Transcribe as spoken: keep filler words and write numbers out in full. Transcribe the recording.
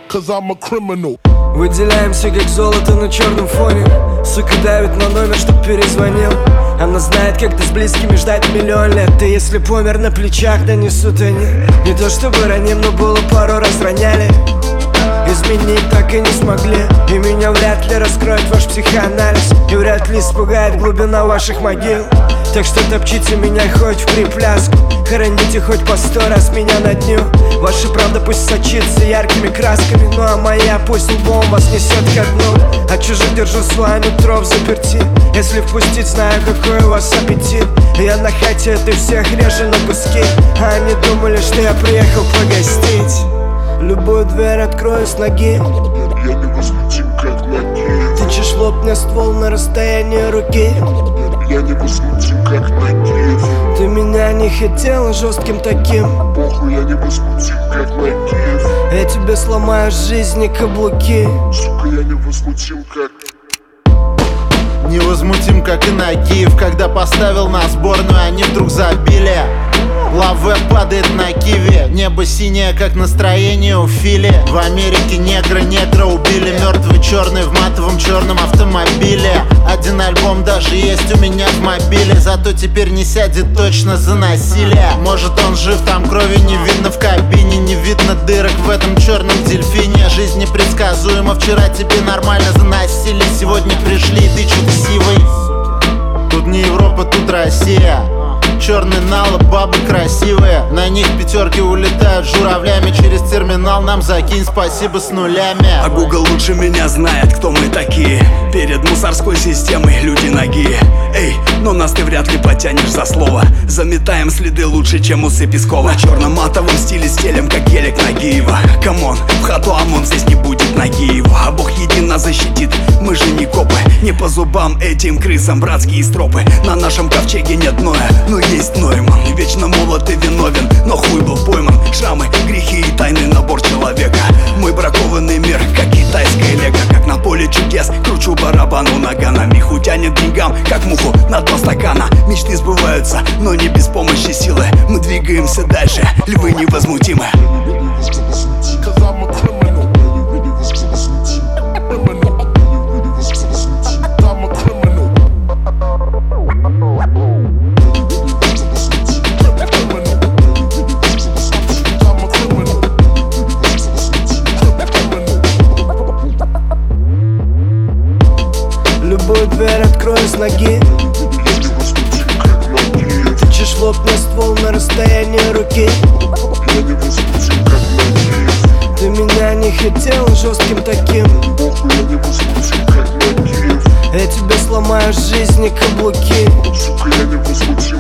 cause I'm a criminal. Выделяемся как золото на черном фоне. Сука давит на номер, чтоб перезвонил. Она знает, как ты с близкими ждать миллион лет. Ты если помер, на плечах донесут они. Не то чтобы раним, но было пару раз роняли. Изменить так и не смогли. И меня вряд ли раскроет ваш психоанализ. И вряд ли испугает глубина ваших могил. Так что топчите меня хоть в припляску. Хороните хоть по сто раз меня на дню. Ваша правда пусть сочится яркими красками. Ну а моя пусть лбом вас несет ко дну. А чужих держу свое нутро в заперти. Если впустить, знаю, какой у вас аппетит. Я на хате, ты всех режу на куски. А они думали, что я приехал погостить. Любую дверь открою с ноги. Я невозмутим, как Нагиев. Тычешь в лоб мне ствол на расстоянии руки. Я невозмутим, как Нагиев. Ты меня не хотела жестким таким. Похуй, я невозмутим, как Нагиев. Я тебе сломаю жизни каблуки. Сука, я невозмутим, как... Невозмутим, как и Нагиев. Когда поставил на сборную, они вдруг забили. Лаве падает на киви. Небо синее, как настроение у Фили. В Америке негра негра убили. Мертвый черный в матовом черном автомобиле. Один альбом даже есть у меня в мобиле. Зато теперь не сядет точно за насилие. Может он жив, там крови не видно в кабине. Не видно дырок в этом черном дельфине. Жизнь непредсказуема, вчера тебе нормально заносили. Сегодня пришли, и ты чё-то сивый. Тут не Европа, тут Россия. Черный налоб, бабы красивые. На них пятерки улетают журавлями. Через терминал нам закинь, спасибо с нулями. А Google лучше меня знает, кто мы такие. Перед мусорской системой люди ноги. Эй, но нас ты вряд ли потянешь за слово. Заметаем следы лучше, чем усы Пескова. На черном матовом стиле стелем, как гелик Нагиева. Камон, в хату ОМОН здесь не будет Нагиева. А Бог един нас защитит, мы же не копы. Не по зубам этим крысам братские стропы. На нашем ковчеге нет Ноя, но есть Нойман. Вечно молод и виновен, но хуй был пойман. Шрамы, грехи и тайный набор человека. Мой бракованный мир, как китайская лего. Как на поле чудес, кручу барабану ногами. Хуй тянет деньгам, как муху на дно стакана. Мечты сбываются, но не без помощи силы. Мы двигаемся дальше, львы невозмутимы. Cause I'm a criminal. I'm a criminal. Любую дверь открою с ноги. Тычешь в лоб мне ствол на расстоянии руки. Я невозмутим, как Нагиев. Ты меня не хотел жестким таким. Похуй, я невозмутим, как Нагиев. Я тебе сломаю жизни каблуки. Сука, я невозмутим,